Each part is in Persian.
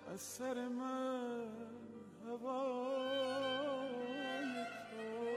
از سر من هوای تو.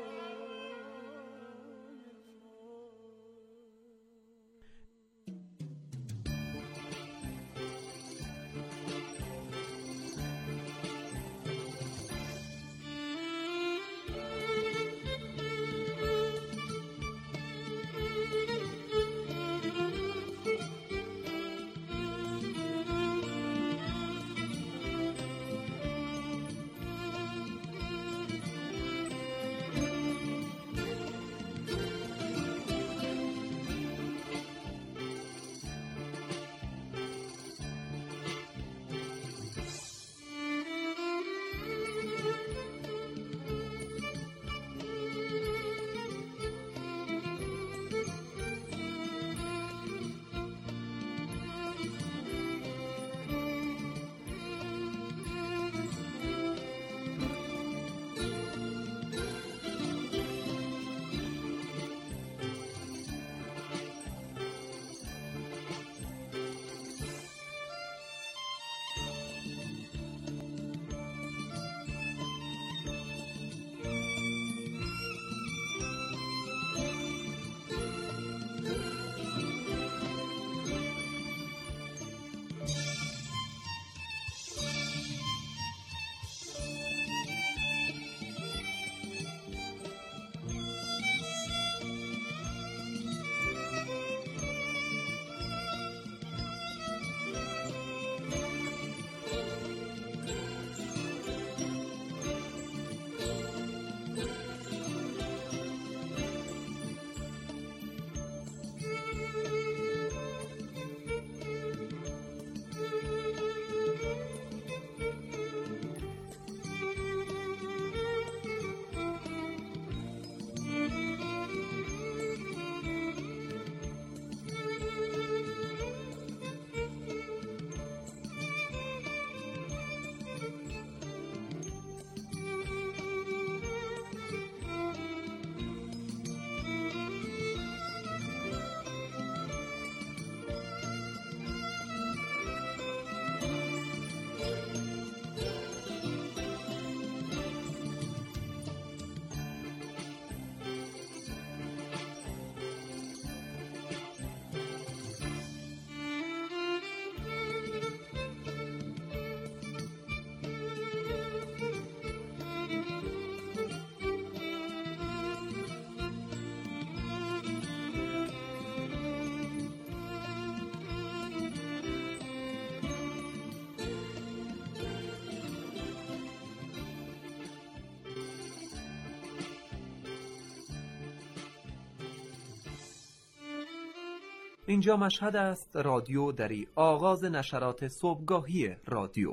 اینجا مشهد است، رادیو دری، آغاز نشرات صبحگاهی رادیو.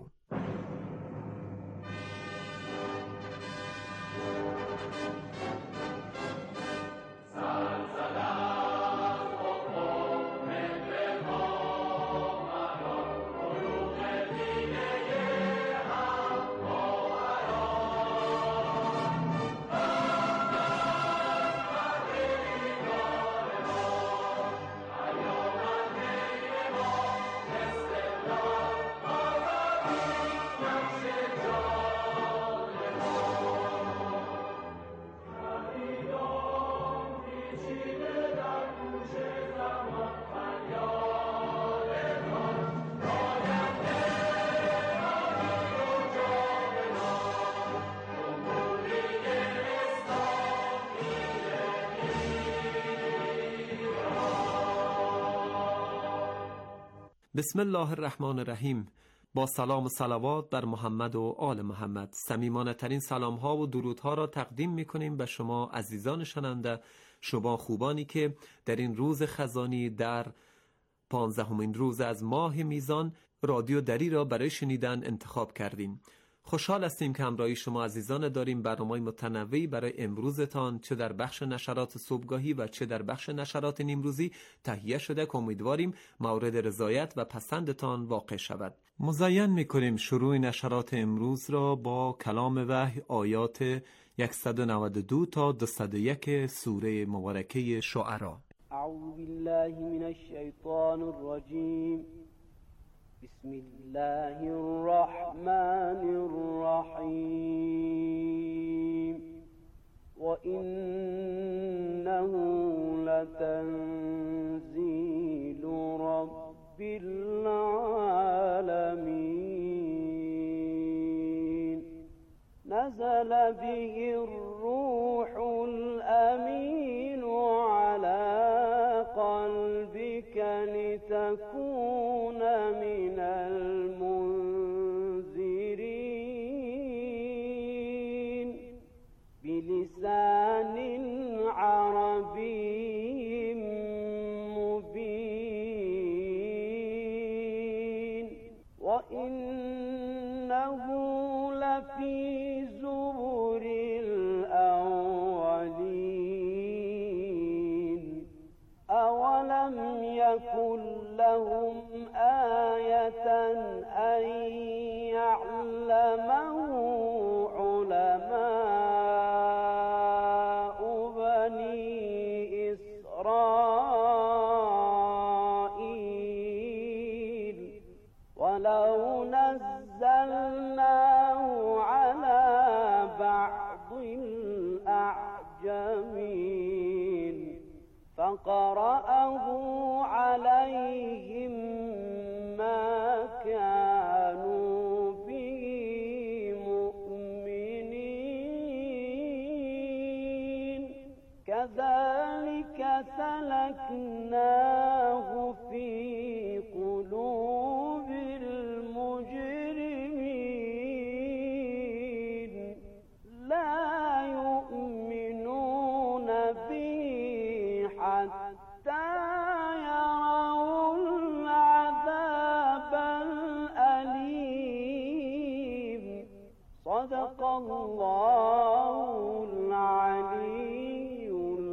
بسم الله الرحمن الرحیم. با سلام و صلوات بر محمد و آل محمد، صمیمانه ترین سلام ها و درود ها را تقدیم می کنیم به شما عزیزان شنونده، شما خوبانی که در این روز خزانی، در 15مین روز از ماه میزان، رادیو دری را برای شنیدن انتخاب کردیم. خوشحال هستیم که همراهی شما عزیزان داریم. برنامه‌های متنوعی برای امروزتان، چه در بخش نشرات صبحگاهی و چه در بخش نشرات نیمروزی تهیه شده که امیدواریم مورد رضایت و پسندتان واقع شود. مزین می‌کنیم شروع نشرات امروز را با کلام وحی، آیات 192 تا 201 سوره مبارکه شعرا. اعوذ بالله من الشیطان الرجیم. بسم الله الرحمن الرحيم وإنه لتنزيل رب العالمين نزل به الروح الأمين على قلبك لتكون من المنذرين بلسان عربي مبين وإنه لفي زبر الأولين أولم يكن لهم آية أن يعلمه علماء بني إسرائيل ولو نزلناه على بعض الأعجمين فقرأه عليهم ما كانوا به مؤمنين كذلك سلكناه في قلوب المجرمين لا يؤمنون به حتى يروا العذاب الأليم صدق الله العلي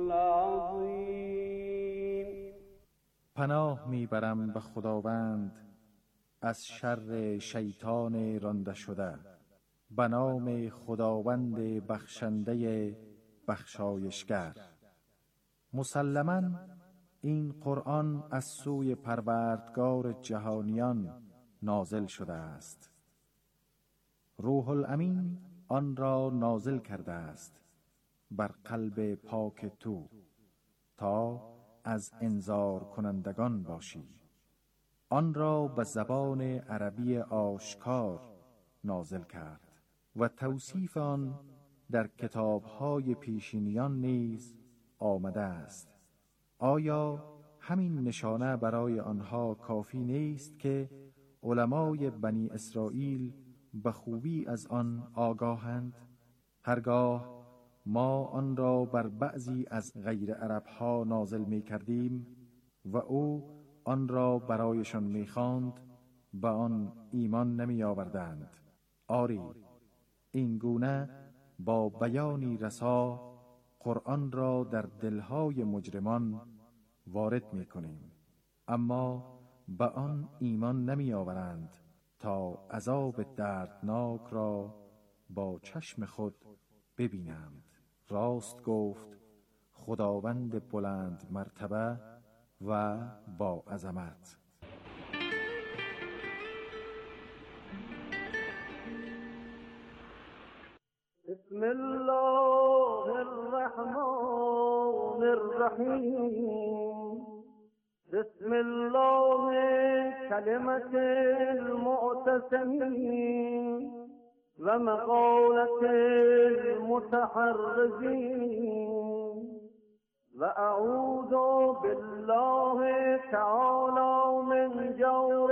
العظيم. پناه میبرم به خداوند از شر شیطان رانده شده. به نام خداوند بخشنده بخشایشگر. مسلماً این قرآن از سوی پروردگار جهانیان نازل شده است. روح الامین آن را نازل کرده است بر قلب پاک تو تا از انذار کنندگان باشی. آن را به زبان عربی آشکار نازل کرد و توصیف آن در کتاب‌های پیشینیان نیز آمده است. آیا همین نشانه برای آنها کافی نیست که علمای بنی اسرائیل به خوبی از آن آگاهند؟ هرگاه ما آن را بر بعضی از غیر عربها نازل می کردیم و او آن را برایشان می خواند، به آن ایمان نمی آوردند. آری، این گونه با بیانی رسا قرآن را در دلهای مجرمان وارد می کنیم، اما به آن ایمان نمی آورند تا عذاب دردناک را با چشم خود ببینند. راست گفت خداوند بلند مرتبه و با عظمت. بسم الله الرحمن الرحیم. بسم الله کلمة المعتصمین و مقالة المتحرزین و اعوذ بالله تعالی من جور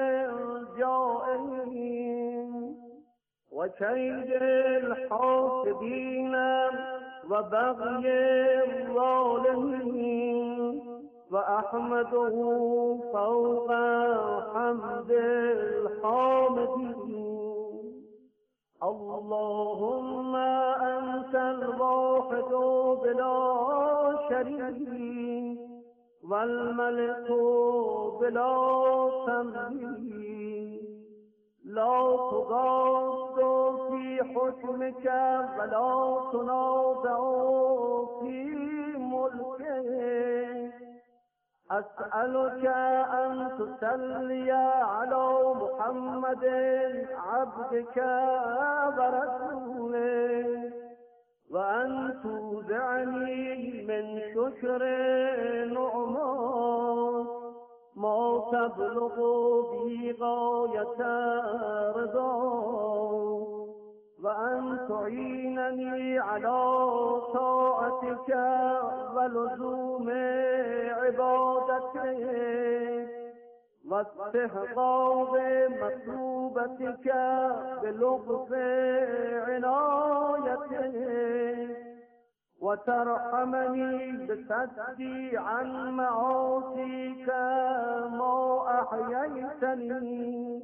الجائرین و کید الحاسدین و بغی الظالمین و احمده فوق حمد الحامدین. اللهم انت الواحد بلا شریک والملك بلا تمثيل لا تضاد في حكمك ولا تنازع في ملكك. أسألك أن تصلي على محمد محمد عبدك ورسوله وأن تودعني من شكر نعمات ما تبلغ به غاية رضا وأن تعينني على طاعتك ولزوم عبادتك واستحقاق مطلوبتك بلطف عنايتك وترحمني بصدي عن معاصيك ما أحييتني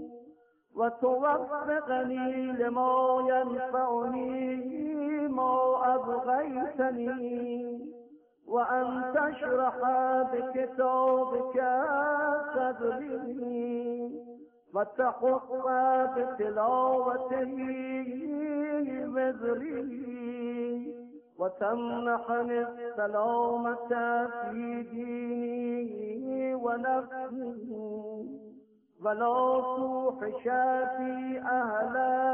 وتوفقني لما ينفعني ما أبغيتني وأن تشرح بكتابك صدري وتحق بتلاوته وزري وتمنحني السلامة في ديني ونفسي ولا توحش في أهل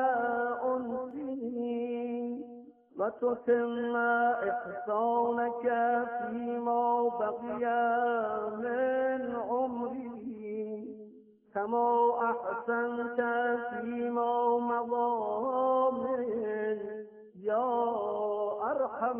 أنسي وتتم إحسانك فيما بقي من عمري كما أحسنت فيما مضى من يا ارحم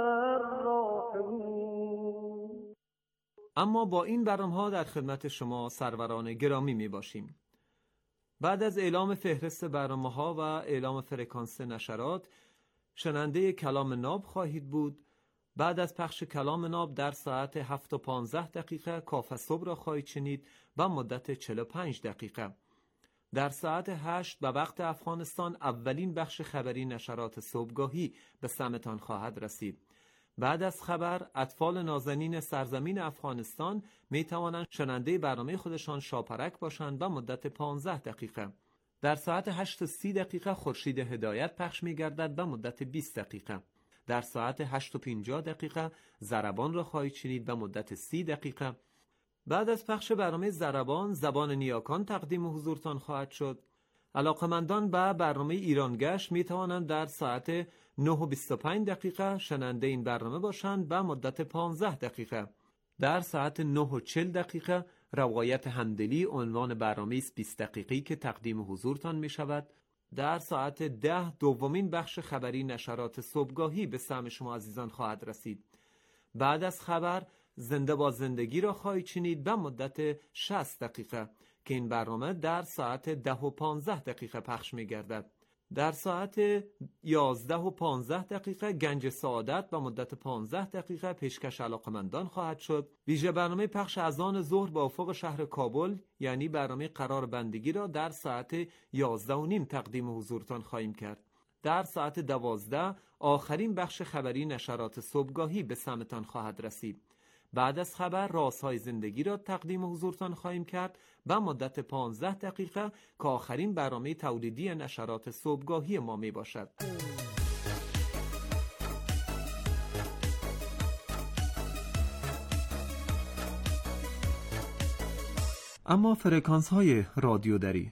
الراحمین. اما با این برنامه‌ها در خدمت شما سروران گرامی می باشیم. بعد از اعلام فهرست برنامه‌ها و اعلام فرکانس نشرات، شنونده کلام ناب خواهید بود. بعد از پخش کلام ناب در ساعت 7:15 کاف صبح را خواهید شنید و مدت 45 دقیقه. در ساعت 8 به وقت افغانستان اولین بخش خبری نشرات صبحگاهی به سمتان خواهد رسید. بعد از خبر، اطفال نازنین سرزمین افغانستان می توانند شنونده برنامه خودشان شاپرک باشند و مدت 15 دقیقه. در ساعت 8:30 خورشید هدایت پخش می گردد و مدت 20 دقیقه. در ساعت 8:50 ضربان را خواهید شنید و مدت 30 دقیقه. بعد از پخش برنامه ضربان، زبان نیاکان تقدیم حضورتان خواهد شد. علاقمندان به برنامه ایرانگشت می توانند در ساعت 9:25 شنونده این برنامه باشند و مدت 15 دقیقه. در ساعت 9:40 روایت همدلی عنوان برنامه 20 دقیقه‌ای که تقدیم حضورتان می شود. در ساعت 10 دومین بخش خبری نشرات صبحگاهی به سمع شما عزیزان خواهد رسید. بعد از خبر، زنده با زندگی را خواهید شنید به مدت 60 دقیقه که این برنامه در ساعت 10:15 پخش می گردد. در ساعت 11:15 گنج سعادت به مدت 15 دقیقه پیشکش علاقمندان خواهد شد. ویژه برنامه پخش اذان ظهر با افق شهر کابل یعنی برنامه قرار بندگی را در ساعت 11:30 تقدیم حضورتان خواهیم کرد. در ساعت 12 آخرین بخش خبری نشرات صبحگاهی به سمتان خواهد رسید. بعد از خبر، رازهای زندگی را تقدیم حضورتان خواهیم کرد و مدت 15 دقیقه که آخرین برنامه تولیدی نشرات صبحگاهی ما می باشد. اما فرکانس های رادیو دری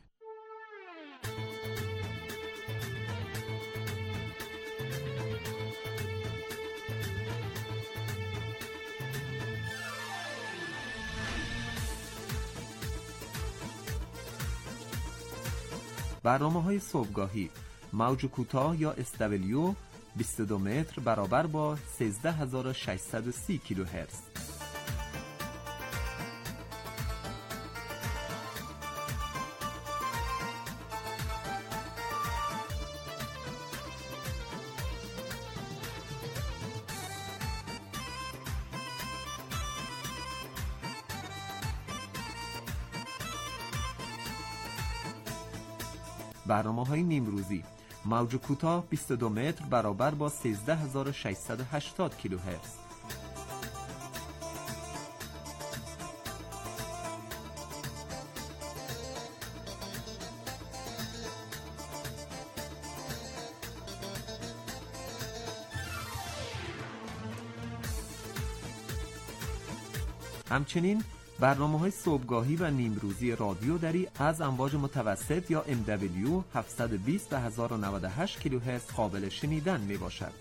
برنامه‌های صبحگاهی موج کوتاه یا SW 22 متر برابر با 13630 کیلوهرتز. برنامه‌های نیمروزی موج کوتاه 22 متر برابر با 13680 کیلوهرتز. همچنین برنامه‌های صبحگاهی و نیمروزی رادیو دری از امواج متوسط یا MW 720 و 1098 کیلوهرتز قابل شنیدن میباشد.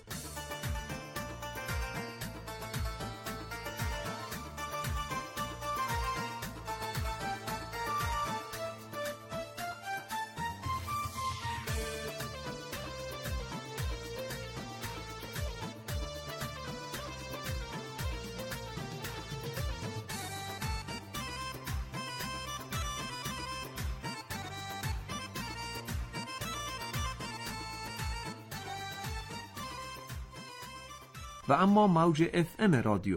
و اما موج FM رادیو.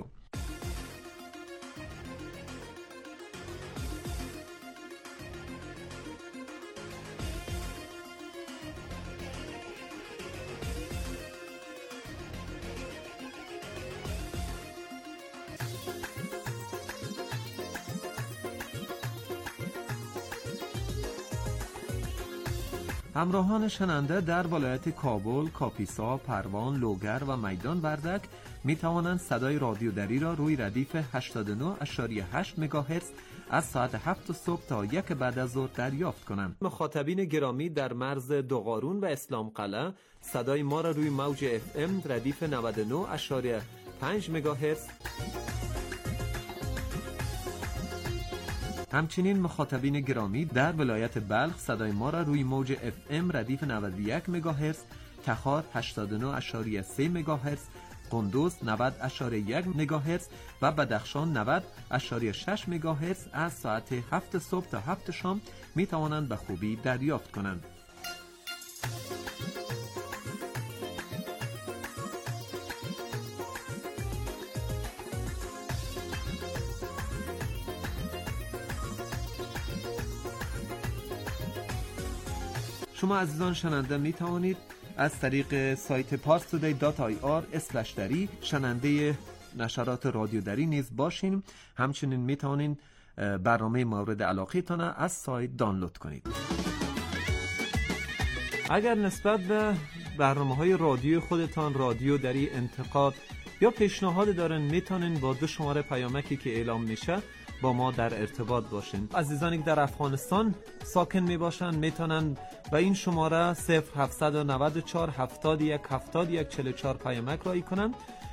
همراهان شنونده در ولایت کابل، کاپیسا، پروان، لوگر و میدان وردک می توانند صدای رادیو دری را روی ردیف 89.8 مگاهرتز از ساعت 7 صبح تا 1 بعد از ظهر دریافت کنند. مخاطبین گرامی در مرز دوقارون و اسلام قلعه صدای ما را روی موج FM ردیف 99.5 مگاهرتز، همچنین مخاطبین گرامی در ولایت بلخ صدای ما را روی موج FM ردیف 91 مگاهرتز، تخار 89.3 مگاهرتز، قندوز 90.1 مگاهرتز و بدخشان 90.6 مگاهرتز از ساعت 7 صبح تا 7 شام می توانند به خوبی دریافت کنند. شما عزیزان شنونده می توانید از طریق سایت parstoday.ir/dari شنونده نشرات رادیو دری نیز باشین. همچنین می توانید برنامه مورد علاقه تان از سایت دانلود کنید. اگر نسبت به برنامه‌های رادیو خودتان رادیو دری انتقاد یا پیشنهاد دارن، میتونین با 2 شماره پیامکی که اعلام میشه با ما در ارتباط باشین. عزیزانی که در افغانستان ساکن می باشن میتونن به این شماره 0794 71 71 44 پیامک رایی کنن.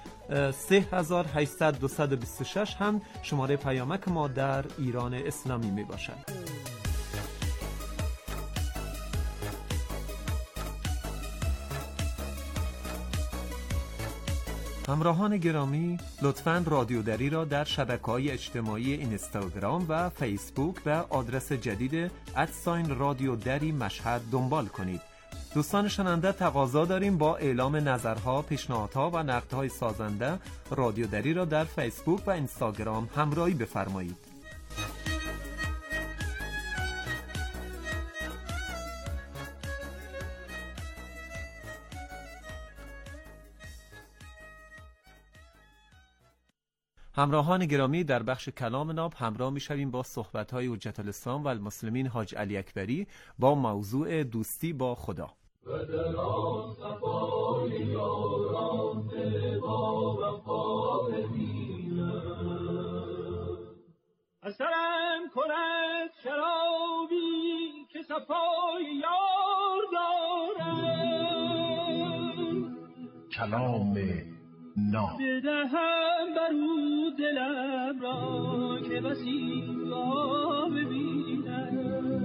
3800 226 هم شماره پیامک ما در ایران اسلامی می باشد. همراهان گرامی، لطفاً رادیو دری را در شبکه‌های اجتماعی اینستاگرام و فیسبوک و آدرس جدید @رادیو دری مشهد دنبال کنید. دوستان شنونده، تقاضا داریم با اعلام نظرها، پیشنهادها و نقدهای سازنده رادیو دری را در فیسبوک و اینستاگرام همراهی بفرمایید. همراهان گرامی، در بخش کلام ناب همراه می‌شویم با صحبت‌های حجت الاسلام و المسلمین حاج علی اکبری با موضوع دوستی با خدا. اثرم کند شرابی که صفای یار دارم، کلام ناب بدهم برو دلم را که بسی را ببینم،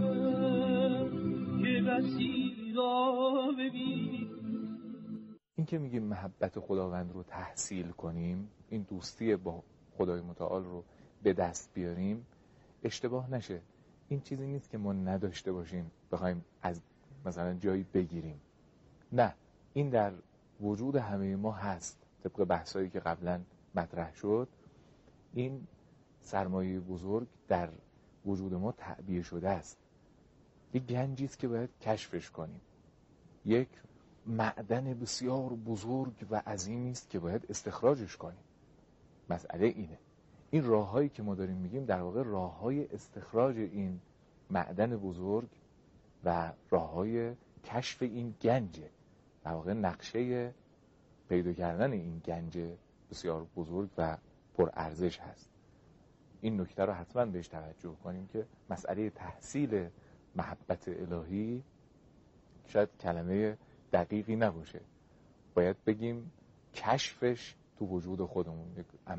که بسی را ببینم. این که میگیم محبت خداوند رو تحصیل کنیم، این دوستی با خدای متعال رو به دست بیاریم، اشتباه نشه. این چیزی نیست که ما نداشته باشیم بخوایم از مثلا جایی بگیریم. نه، این در وجود همه ما هست. طبق بحثایی که قبلا مطرح شد، این سرمایه بزرگ در وجود ما تعبیه شده است. یک گنجی است که باید کشفش کنیم. یک معدن بسیار بزرگ و عظیمی است که باید استخراجش کنیم. مسئله اینه. این راههایی که ما داریم میگیم در واقع راههای استخراج این معدن بزرگ و راههای کشف این گنجه. در واقع نقشه پیدا کردن این گنج بسیار بزرگ و پرارزش هست. این نکته رو حتما بهش توجه کنیم که مسئله تحصیل محبت الهی شاید کلمه دقیقی نباشه، باید بگیم کشفش تو وجود خودمون.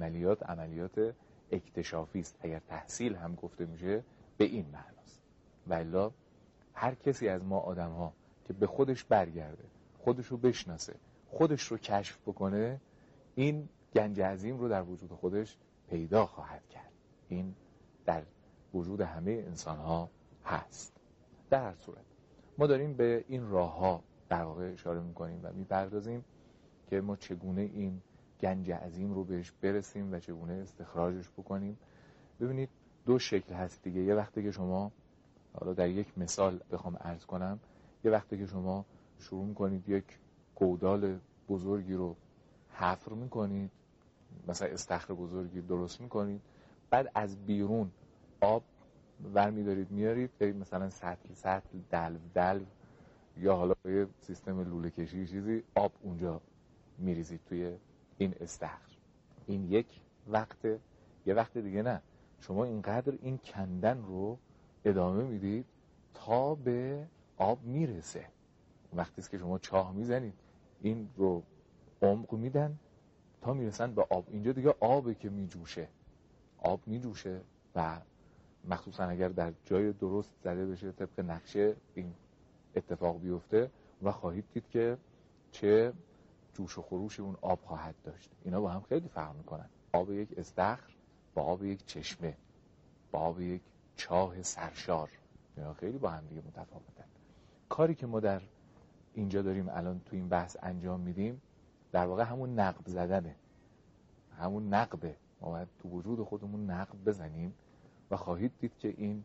عملیات اکتشافی است. اگر تحصیل هم گفته میشه به این معناست. والا هر کسی از ما آدم ها که به خودش برگرده، خودش رو بشناسه، خودش رو کشف بکنه، این گنج عظیم رو در وجود خودش پیدا خواهد کرد. این در وجود همه انسان ها هست. در هر صورت ما داریم به این راه ها در واقع اشاره میکنیم و میپردازیم که ما چگونه این گنج عظیم رو بهش برسیم و چگونه استخراجش بکنیم. ببینید دو شکل هست دیگه. یه وقتی که شما، حالا در یک مثال بخوام عرض کنم، یه وقتی که شما شروع میکنید یک گودال بزرگی رو حفر میکنید، مثلا استخر بزرگی درست میکنید، بعد از بیرون آب ورمیدارید میارید، مثلا سطل دلو یا حالا یه سیستم لوله کشی چیزی، آب اونجا میریزید توی این استخر. این یک وقت. یه وقت دیگه نه، شما اینقدر این کندن رو ادامه میدید تا به آب میرسه. وقتی است که شما چاه میزنید این رو عمق میدن تا میرسن به آب. اینجا دیگه آبه که میجوشه، آب میجوشه و مخصوصا اگر در جای درست زده بشه طبق نقشه این اتفاق بیفته و خواهید دید که چه جوش و خروش اون آب خواهد داشت. اینا با هم خیلی فرق میکنن. آب یک استخر با آب یک چشمه با آب یک چاه سرشار، اینا خیلی با هم دیگه متفاوتن. کاری که ما در اینجا داریم الان تو این بحث انجام میدیم در واقع همون نقب زدنه، همون نقبه. ما باید تو وجود خودمون نقب بزنیم و خواهید دید که این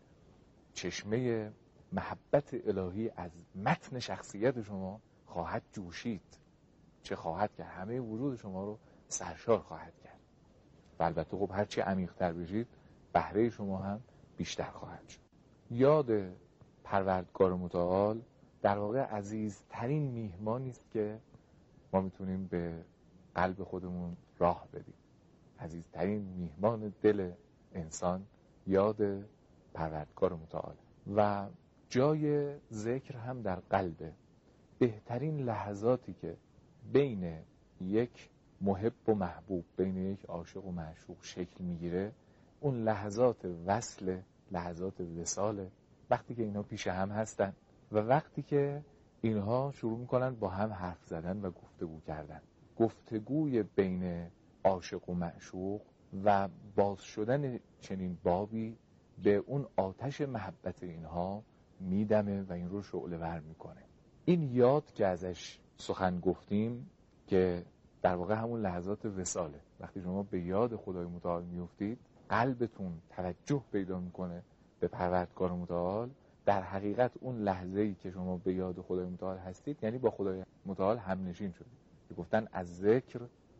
چشمه محبت الهی از متن شخصیت شما خواهد جوشید. چه خواهد کرد؟ همه وجود شما رو سرشار خواهد کرد. و البته خب هرچی عمیق‌تر بشید بهره شما هم بیشتر خواهد شد. یاد پروردگار متعال در واقع عزیزترین میهمانی است که ما میتونیم به قلب خودمون راه بدیم. عزیزترین میهمان دل انسان یاد پروردگار متعال و جای ذکر هم در قلبه. بهترین لحظاتی که بین یک محب و محبوب، بین یک عاشق و معشوق شکل میگیره، اون لحظات وصل، لحظات وصال، وقتی که اینا پیش هم هستن و وقتی که اینها شروع میکنن با هم حرف زدن و گفتگو کردن. گفتگوی بین عاشق و معشوق و باز شدن چنین بابی به اون آتش محبت اینها میدمه و این رو شعله ور میکنه. این یاد که ازش سخن گفتیم که در واقع همون لحظات وصاله، وقتی شما به یاد خدای متعال میفتید قلبتون توجه پیدا میکنه به پروردگار متعال. در حقیقت اون لحظه‌ای که شما به یاد خدای متعال هستید یعنی با خدای متعال هم نشین شدید. گفتن از ذکر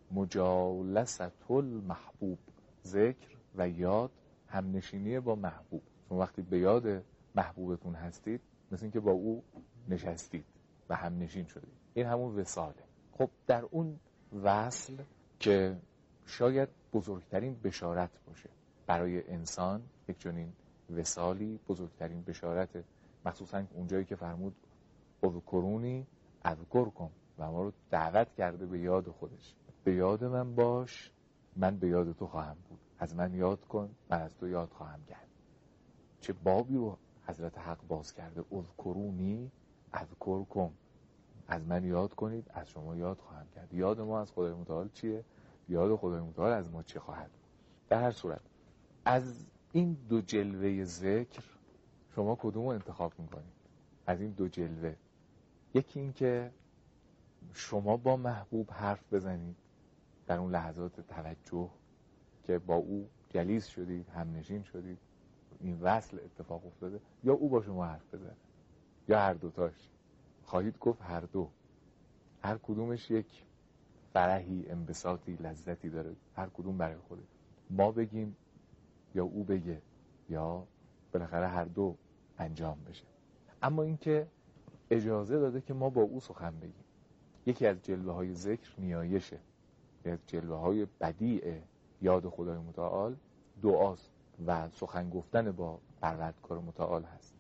مجالست المحبوب، ذکر و یاد هم نشینی با محبوب. شما وقتی به یاد محبوبتون هستید مثل این که با او نشستید و هم نشین شدید. این همون وصاله. خب در اون وصل که شاید بزرگترین بشارت باشه برای انسان، یک چنین وصالی بزرگترین بشارت، مخصوصا اونجایی که فرمود اذکرونی اذکرکم و ما رو دعوت کرده به یاد خودش. به یاد من باش، من به یاد تو خواهم بود. از من یاد کن، من از تو یاد خواهم کرد. چه بابی رو حضرت حق باز کرده، اذکرونی اذکرکم، از من یاد کنید، از شما یاد خواهم کرد. یاد ما از خدای متعال چیه؟ یاد خدای متعال از ما چی خواهد؟ در هر صورت از این دو جلوه ذکر شما کدوم رو انتخاب میکنید؟ از این دو جلوه، یکی این که شما با محبوب حرف بزنید در اون لحظات توجه که با او جلیس شدید، همنشین شدید، این وصل اتفاق افتاده، یا او با شما حرف بزنه، یا هر دوتاش. خواهید گفت هر دو، هر کدومش یک فرحی، انبساطی، لذتی داره، هر کدوم برای خوده. ما بگیم یا او بگه یا بالاخره هر دو انجام بشه. اما اینکه اجازه داده که ما با او سخن بگیم. یکی از جلوه های ذکر نیایشه، یکی از جلوه های بدیع یاد خدای متعال دعاست. و سخن گفتن با پروردگار متعال هست.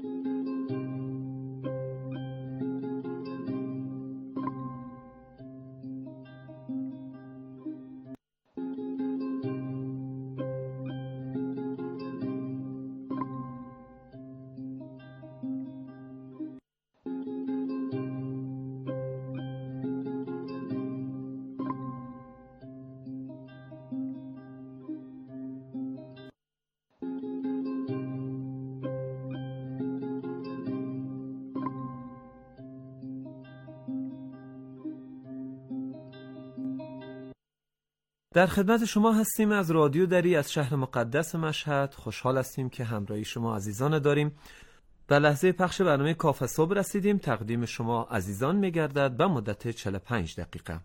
در خدمت شما هستیم از رادیو دری از شهر مقدس مشهد. خوشحال هستیم که همراهی شما عزیزان داریم. در لحظه پخش برنامه کافه صبح رسیدیم. تقدیم شما عزیزان می‌گردد به مدت 45 دقیقه.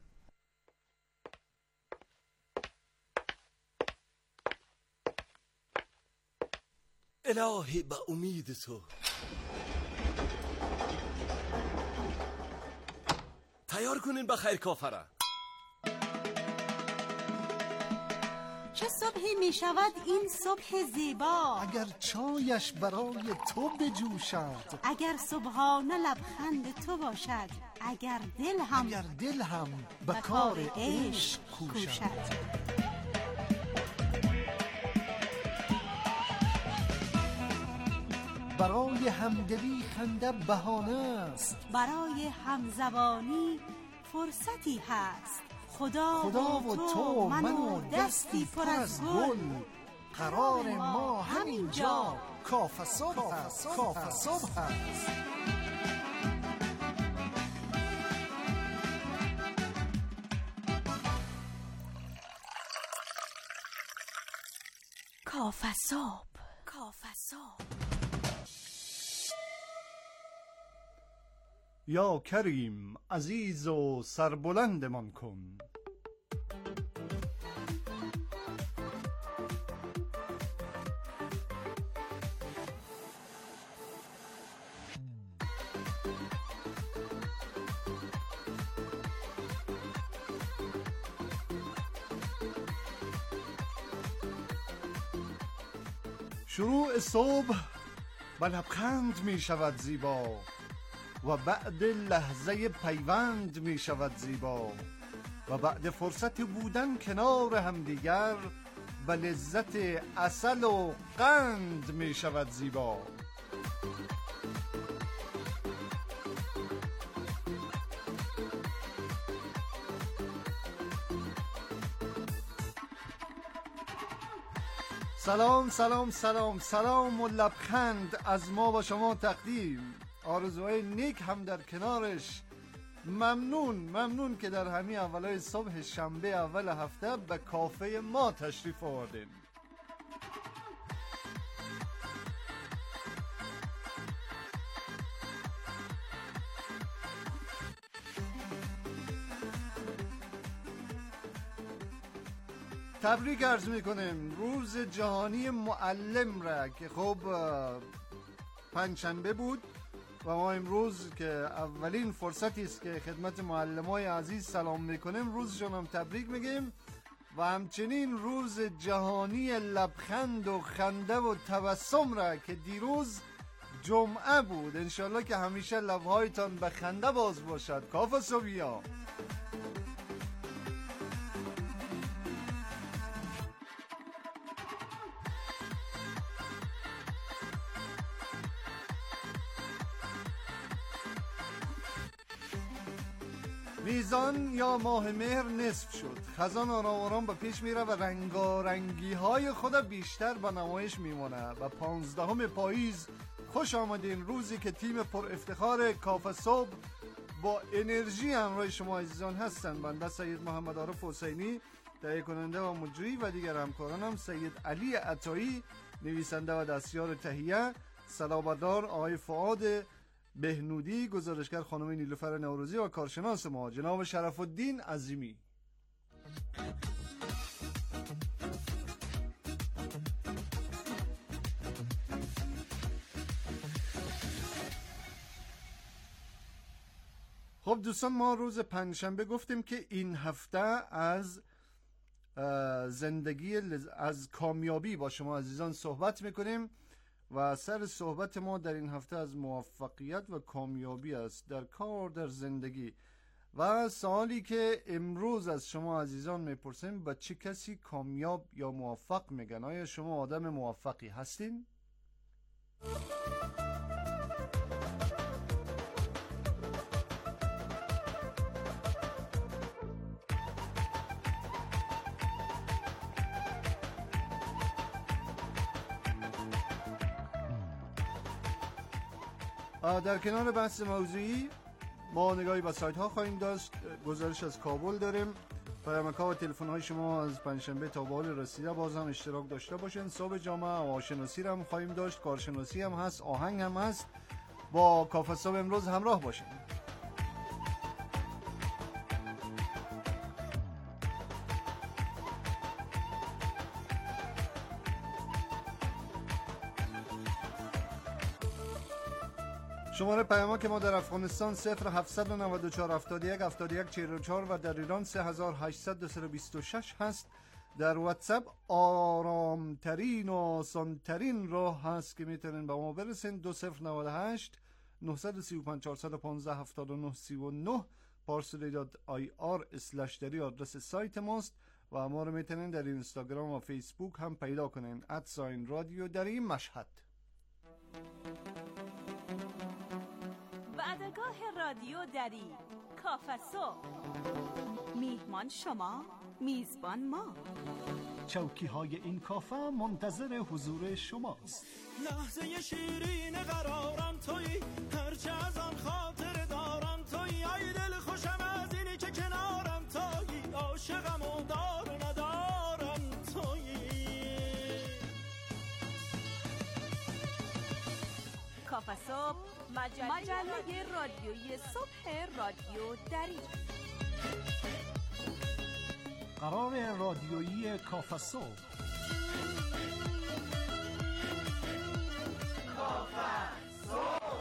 الهی به امید تو. تیار کنین بخیر کافه را. چه صبحی می شود این صبح زیبا، اگر چایش برای تو بجوشد، اگر صبحانه لبخند تو باشد، اگر دل هم به کار عشق کوشد. برای همدلی خنده بهانه است، برای همزبانی فرصتی هست. خدا و تو من و دستی پر از گل، قرار ما همینجا کافه صبح است. کافه صبح است. کافه صبح. کافه صبح. یا کریم عزیز و سربلندمان کن، شروع صبح با لبخند می شود زیبا و بعد لحظه پیوند می شود زیبا و بعد فرصت بودن کنار همدیگر و لذت عسل و قند می شود زیبا. سلام سلام سلام سلام و لبخند از ما با شما تقدیم. آرزوهای نیک هم در کنارش. ممنون که در همین اولای صبح شنبه اول هفته به کافه ما تشریف آوردین. تبریک عرض میکنیم روز جهانی معلم را که خب پنجشنبه بود و ما امروز که اولین فرصتی است که خدمت معلمای عزیز سلام میکنیم روزشون هم تبریک میگیم و همچنین روز جهانی لبخند و خنده و تبسم را که دیروز جمعه بود. انشالله که همیشه لبهایتان به خنده باز باشد. کافه صبحیا. میزان یا ماه مهر نصف شد. خزان آرام به پیش میره و رنگارنگی های خود بیشتر به نمایش میمونه و 15 پاییز خوش آمدین. روزی که تیم پر افتخار کافه صبح با انرژی همراه شما عزیزان هستن. بنده سید محمد عارف حسینی، تهیه کننده و مجری و دیگر همکارانم سید علی عطایی نویسنده و دستیار تهیه، سلامبردار آقای فؤاد بهنودی، گزارشگر خانم نیلوفر نوروزی و کارشناس ما جناب شرف الدین عظیمی. خب دوستان، ما روز پنجشنبه گفتیم که این هفته از زندگی از کامیابی با شما عزیزان صحبت میکنیم و سر صحبت ما در این هفته از موفقیت و کامیابی است در کار، در زندگی. و سوالی که امروز از شما عزیزان میپرسیم، با چه کسی کامیاب یا موفق میگن؟ آیا شما آدم موفقی هستین؟ در کنار بحث موضوعی ما نگاهی به سایت ها خواهیم داشت. گزارش از کابل داریم. پیامک و تلفن های شما از پنجشنبه تا به حال رسیده، باز هم اشتراک داشته باشین. صبح جامعه آواشناسی هم خواهیم داشت، کارشناسی هم هست، آهنگ هم هست. با کافه صبح امروز همراه باشین. شماره پیامک ما در افغانستان 0794 71 71 44 و در ایران 3800 هست. در واتساپ آرامترین و آسانترین راه هست که میتونین به ما برسین. 2098 935 415 79 39 parsley.ir/dari آدرس سایت ماست و ما رو میتونین در اینستاگرام و فیسبوک هم پیدا کنین @رادیو دری مشهد. وعدگاه رادیو دری کافه صبح. میهمان شما، میزبان ما. چوکی های این کافه منتظر حضور شماست. لحظه شیرین قرارم تویی، هرچه از آن خاطر دارم تویی. ای دل خوشم از اینی که کنارم تویی، عاشقم و دار ندارم تویی. کافه صبح، مجله رادیویی صبح رادیو دری. قرار رادیویی کافه صبح. کافه صبح.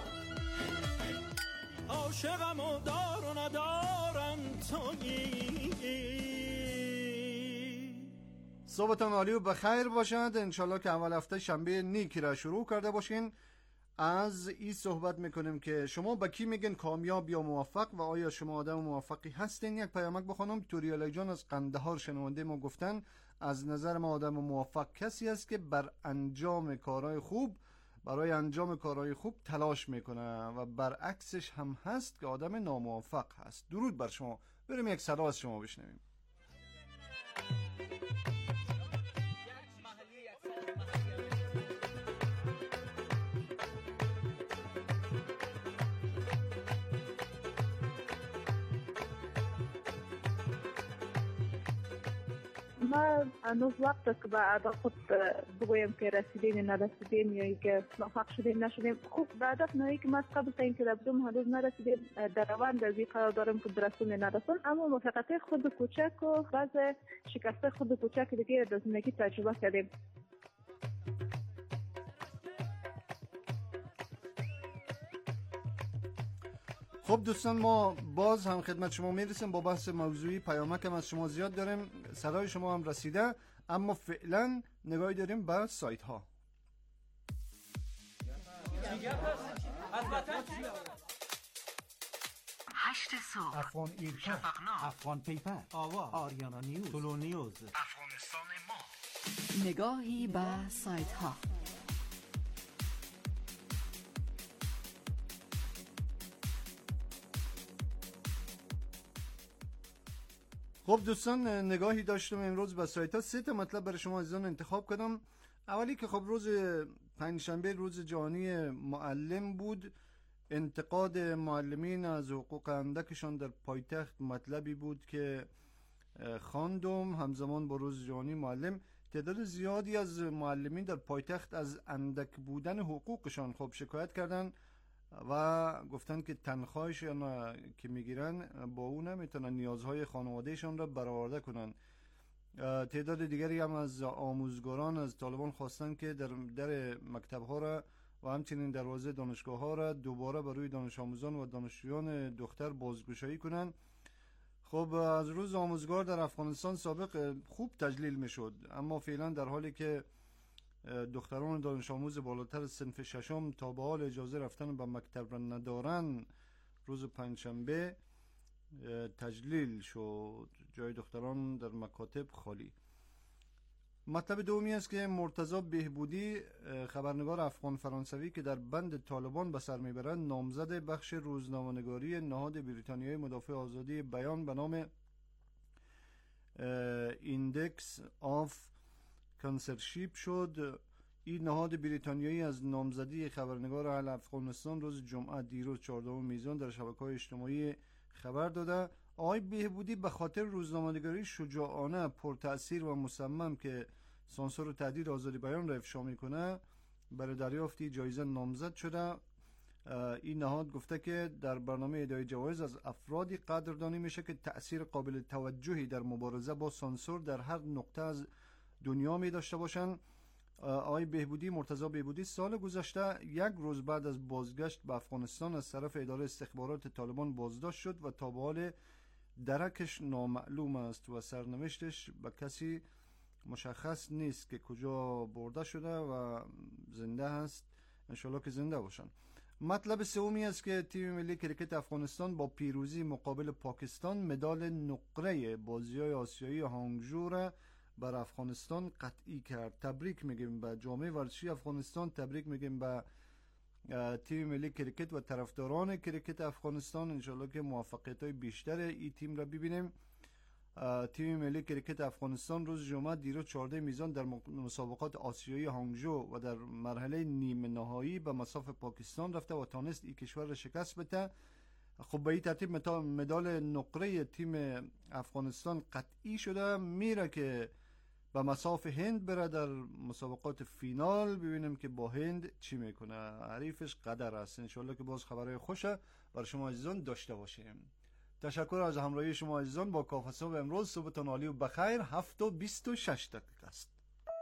عاشقم و دار و ندارم تویی. صبحتان عالی و بخیر باشد. انشالله که اول هفته شنبه نیکی را شروع کرده باشین. از این صحبت میکنیم که شما با کی میگن کامیاب یا موفق و آیا شما آدم موفقی هستین؟ یک پیامک بخونم. توریالی جان از قندهار شنونده ما گفتن از نظر ما آدم موفق کسی است که برای انجام کارهای خوب تلاش میکنه و برعکسش هم هست که آدم ناموفق هست. درود بر شما. بریم یک صدا از شما بشنویم. ما هنوز وقت که به اهداف خود بگویم که رسیدین نرسیدین یا که موفق شدیم نشدیم. خوب به هدف نهایی که ما قبل تا اینکه رفتیم هنوز نرسیدیم، در روند از این قرار داریم که برسون نرسون، اما موفقیت خود کوچک و بعض شکست خود کوچک دیگه در زندگی تجربه کردیم. خب دوستان، ما باز هم خدمت شما میرسیم با بحث موضوعی. پیامک هم از شما زیاد داریم، صدای شما هم رسیده، اما فعلا نگاهی داریم به سایت ها. 8 صبح، افغان ایرکا، افغان پیپر، آوا، آریانا نیوز، تولو نیوز، افغانستان ما. نگاهی به سایت ها. خب دوستان، نگاهی داشتم امروز به سایت ها. 3 مطلب برای شما عزیزان انتخاب کردم. اولی که خب روز پنجشنبه روز جهانی معلم بود. انتقاد معلمین از حقوق اندکشان در پایتخت مطلبی بود که خواندم. همزمان با روز جهانی معلم، تعداد زیادی از معلمین در پایتخت از اندک بودن حقوقشان خب شکایت کردن و گفتن که تنخواهشان که میگیرن با اون نمیتونن نیازهای خانوادهشان را برآورده کنن. تعداد دیگری هم از آموزگاران از طالبان خواستن که در مکتب ها را و همچنین دروازه دانشگاه ها را دوباره برای دانش آموزان و دانشجویان دختر بازگشایی کنن. خب از روز آموزگار در افغانستان سابق خوب تجلیل میشد، اما فعلا در حالی که دختران دانش آموز بالاتر صنف ششم تا به حال اجازه رفتن به مکتب را ندارن، روز پنجشنبه تجلیل شد، جای دختران در مکاتب خالی. مطلب دومی است که مرتضی بهبودی، خبرنگار افغان فرانسوی که در بند طالبان به سر میبرند، نامزد بخش روزنامه‌نگاری نهاد بریتانیایی مدافع آزادی بیان به نام ایندکس آف کانسرشیپ شد. این نهاد بریتانیایی از نامزدی خبرنگار اهل افغانستان روز جمعه دیروز 14 میزان در شبکه‌های اجتماعی خبر داده. آقای بهبودی به خاطر روزنامه‌نگاری شجاعانه، پرتأثیر و مصمم که سانسور و تهدید آزادی بیان را افشا میکنه، برای دریافتی جایزه نامزد شده. این نهاد گفته که در برنامه ادای جوایز از افرادی قدردانی میشه که تأثیر قابل توجهی در مبارزه با سانسور در هر نقطه از دنیا می داشته باشن. آقای بهبودی، مرتضی بهبودی، سال گذشته یک روز بعد از بازگشت به افغانستان از طرف اداره استخبارات طالبان بازداشت شد و تا به حال درکش نامعلوم است و سرنوشتش به کسی مشخص نیست که کجا برده شده و زنده هست. انشالله که زنده باشن. مطلب سومی است که تیم ملی کریکت افغانستان با پیروزی مقابل پاکستان مدال نقره بازی‌های آسیایی هانگژو را بر افغانستان قطعی کرد. تبریک میگیم به جامعه ورزشی افغانستان، تبریک میگیم به تیم ملی کریکت و طرفداران کریکت افغانستان. انشالله که موفقیت‌های بیشتر این تیم را ببینیم. تیم ملی کریکت افغانستان روز جمعه دیروز 14 میزان در مسابقات آسیایی هانگژو و در مرحله نیمه نهایی به مصاف پاکستان رفته و تانست این کشور را شکست بده. خب به این ترتیب مدال نقره تیم افغانستان قطعی شده، میره که به مصاف هند بره در مسابقات فینال. ببینیم که با هند چی میکنه، حریفش قدر است. انشالله که باز خبرهای خوشه برای شما عزیزان داشته باشیم. تشکر از همراهی شما عزیزان با کافه صبح امروز. صبحتان عالی و بخیر. 7:26 دقیقه است.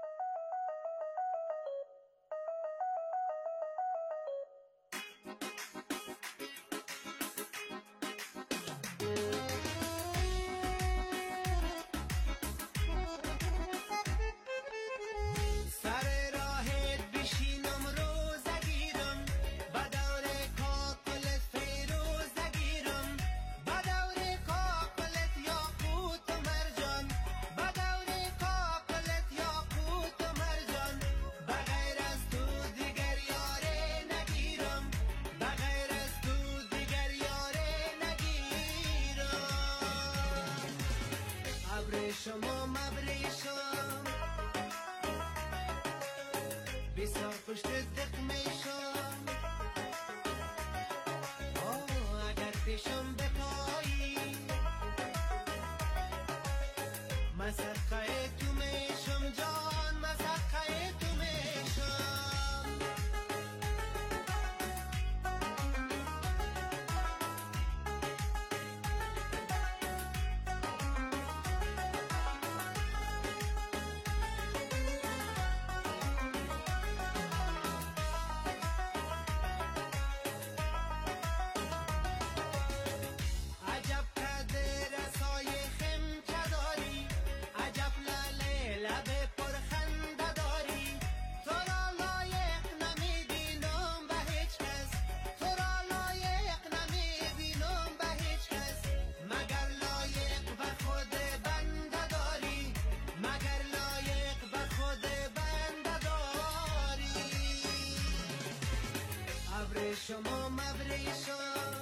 شما مبریشم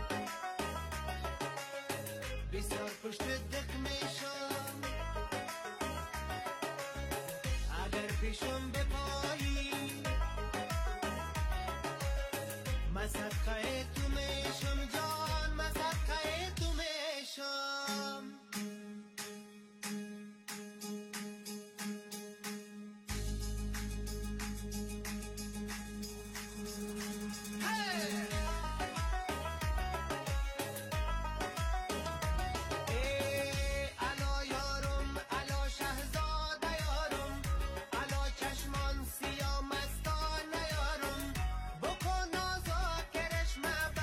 بسیار پشت دق میشم اگر پیشم بپایی من صدقه تو میشم جان، من صدقه تو میشم. My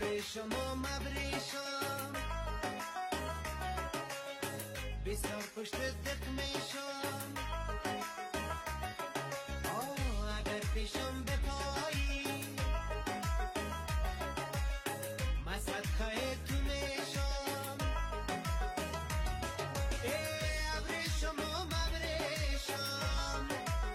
ابریشم و مبریشم بسیار پشت دق میشم اگر پیشم بپایی من صدقه تو میشم ابریشم و مبریشم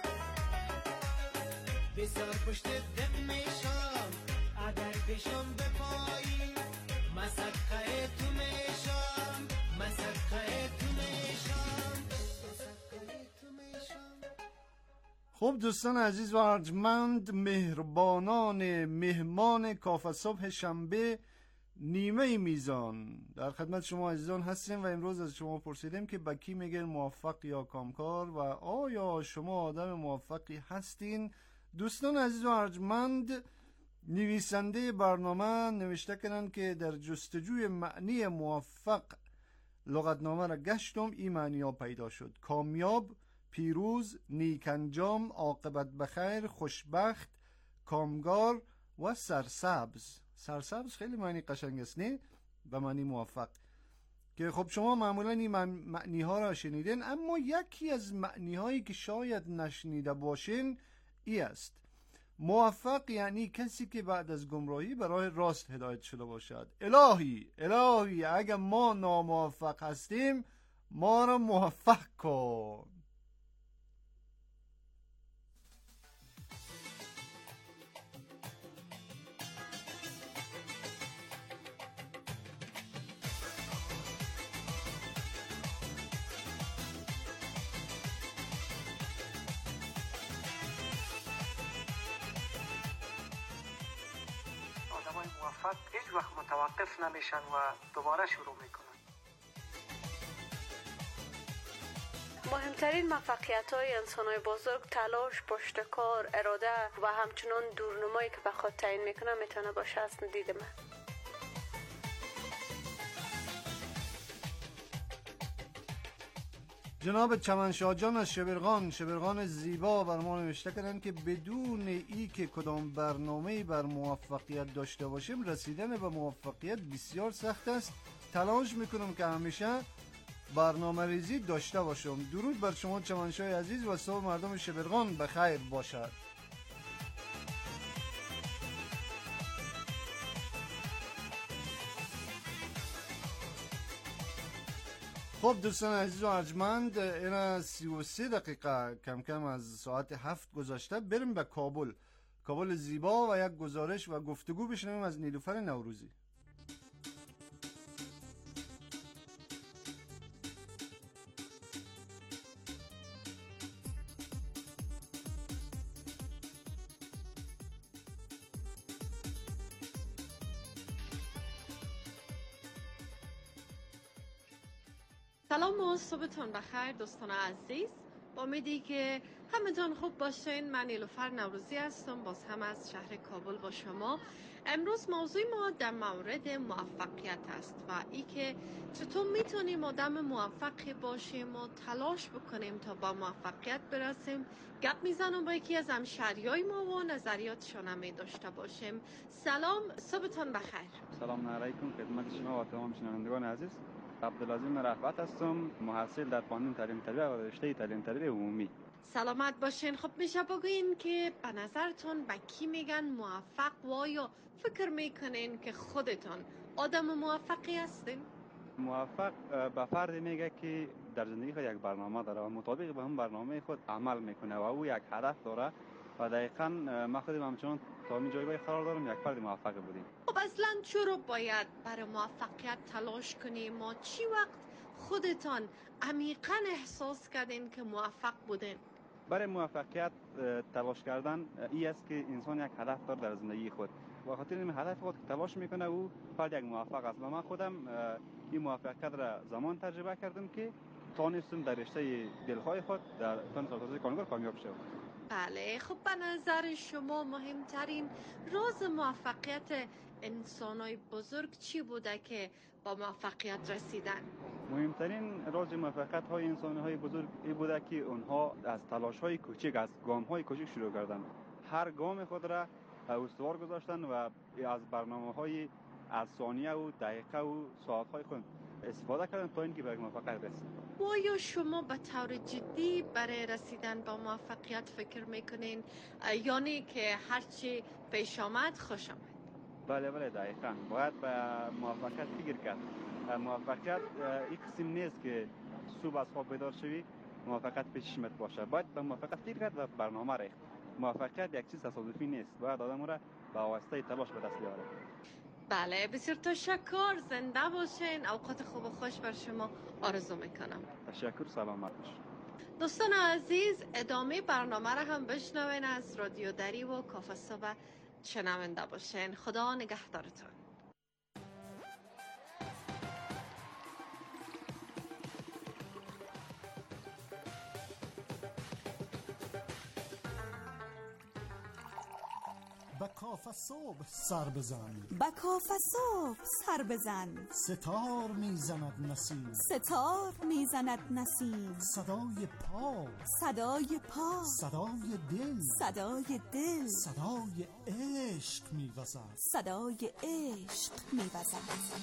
بسیار پشت دق میشم اگر پیشم بپایی من صدقه تو میشم من صدقه تو میشم صدقه تو میشم. خب دوستان عزیز و ارجمند، مهربانان مهمان کافه صبح شنبه نیمه میزان، در خدمت شما عزیزان هستیم و امروز از شما پرسیدیم که به کی میگن موفق یا کامکار و آیا شما آدم موفقی هستین؟ دوستان عزیز و ارجمند، نویسنده برنامه نوشته کردن که در جستجوی معنی موفق لغتنامه را گشتم، این معنی ها پیدا شد: کامیاب، پیروز، نیک انجام، عاقبت بخیر، خوشبخت، کامگار و سرسبز. سرسبز خیلی معنی قشنگ است نه؟ به معنی موفق، که خب شما معمولا این معنی ها را شنیدین، اما یکی از معنی هایی که شاید نشنیده باشین ای است: موفق یعنی کسی که بعد از گمراهی به راه راست هدایت شده باشد. الهی اگر ما ناموفق هستیم ما را موفق کن. موفق هیچ وقت متوقف نمیشن و دوباره شروع میکنن. مهمترین موفقیت های انسان های بزرگ تلاش، پشتکار، اراده و همچنان دورنمایی که به خود تعیین میکنه میتونه باشه از دید من. جناب چمنشاه جان از شبرغان زیبا بر ما نوشته کردن که بدون ای که کدام برنامه‌ای بر موفقیت داشته باشیم رسیدن به موفقیت بسیار سخت است. تلاش میکنم که همیشه برنامه ریزی داشته باشم. درود بر شما چمنشاه عزیز و صبح مردم شبرغان بخیر باشد. خب دوستان عزیز و ارجمند، این 33 دقیقه کم کم از ساعت 7 گذشته. بریم به کابل زیبا و یک گزارش و گفتگو بشنویم از نیلوفر نوروزی. سلام و صبحتون بخیر دوستان عزیز، با امیدی که همتون خوب باشین. من نیلوفر نوروزی هستم، باز هم از شهر کابل با شما. امروز موضوع ما در مورد موفقیت است و ای که چطور میتونیم آدم موفقی باشیم و تلاش بکنیم تا با موفقیت برسیم. گپ میزنم با یکی از همشهریای ما و نظریاتشون هم داشته باشیم. سلام، صبحتون بخیر. سلام علیکم خدمت شما و تمام شنوندگان عزیز. عبدالعظیم رفعت هستم، محصل در فنون تعلیم تربیت و رشته تعلیم تربیت عمومی. سلامت باشین. خب میشه بگوین که به نظرتون به کی میگن موفق و آیا فکر میکنین که خودتون آدم موفقی هستین؟ موفق به فردی میگه که در زندگی خود یک برنامه داره و مطابق به هم برنامه خود عمل میکنه و او یک هدف داره و دقیقاً ما خودم همچنان تا این جایگاه قرار دارم یک فرد موفق بودیم. خب اصلا چرا باید برای موفقیت تلاش کنیم و چی وقت خودتان عمیقاً احساس کردین که موفق بودین؟ برای موفقیت تلاش کردن این است که انسان یک هدف داره در زندگی خود و خاطر این هدف خود تلاش میکنه او فرد یک موفق است. و من خودم این موفقیت را زمان تجربه کردم که تانستم در رشته دلخواه خود در سازی کانگور کامیاب شدم. بله، خب به نظر شما مهمترین راز موفقیت انسانای بزرگ چی بوده که با موفقیت رسیدن؟ مهمترین راز موفقیت های انسان‌های بزرگ این بوده که اونها از تلاش های کوچک، از گام های کوچک شروع کردند. هر گام خود را استوار گذاشتن و از برنامه های از ثانیه و دقیقه و ساعت‌های خود استفاده کردن تا اینکه به موفقیت رسیدن. آیا شما به طور جدی برای رسیدن به موفقیت فکر میکنین یعنی که هرچی پیش آمد خوش آمد؟ بله دقیقاً باید به موفقیت فکر کرد. موفقیت این قسم نیست که صبح از خواب بیدار شوی موفقیت پیشت باشه. باید به موفقیت فکر کرد و برنامه ریخت. موفقیت یک چیز تصادفی نیست. باید آدم را با واسطه تلاش به دست بیاره. بله بسیار تشکر. زنده باشین. اوقات خوب و خوش بر شما آرزو میکنم. تشکر. سلامت باش. دوستان عزیز ادامه برنامه را هم بشنوین از رادیو دری و کافه صبح شنونده باشین. خدا نگهدارتون. به کافه صبح سر بزن، به کافه صبح سر بزن، ستار میزند نسیم، ستار میزند نسیم، صدای پا، صدای پا، صدای دل، صدای دل، صدای عشق میوزد، صدای عشق میوزد.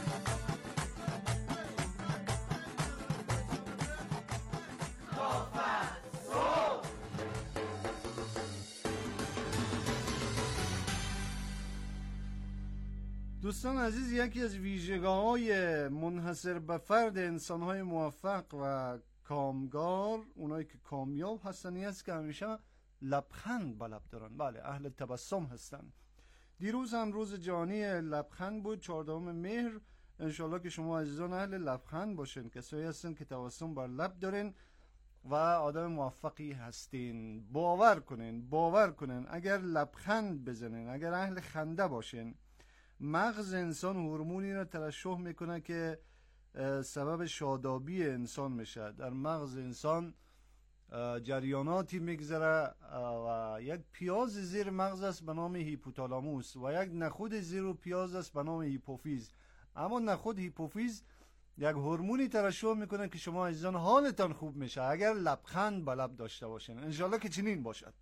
دوستان عزیز، یکی از ویژگی‌های منحصر به فرد انسان‌های موفق و کامگار، اونایی که کامیاب هستن، این است که همیشه لبخند به لب دارن. بله، اهل تبسم هستن. دیروز هم روز جهانی لبخند بود، 14 مهر. انشالله که شما عزیزان اهل لبخند باشین، کسایی هستن که تبسم بر لب دارن و آدم موفقی هستین. باور کنین اگر لبخند بزنین، اگر اهل خنده باشین، مغز انسان هورمونی را ترشح میکنه که سبب شادابی انسان میشه. در مغز انسان جریاناتی میگذره و یک پیاز زیر مغز است به نام هیپوتالاموس و یک نخود زیر پیاز است به نام هیپوفیز. اما نخود هیپوفیز یک هورمونی ترشح میکنه که شما عزیزان حالتان خوب میشه اگر لبخند به لب داشته باشین. انشالله که چنین باشد.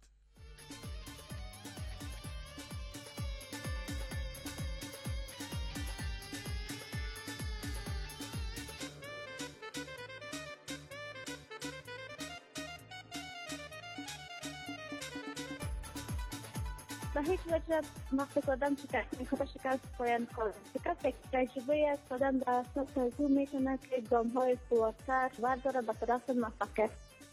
به هیچ وجه وقتی کردم شکست پایان کار. شکست یک تجربه است. آدم در اصل تجربه میکنه که گام های سوارتر برداره به طرف موفقیت.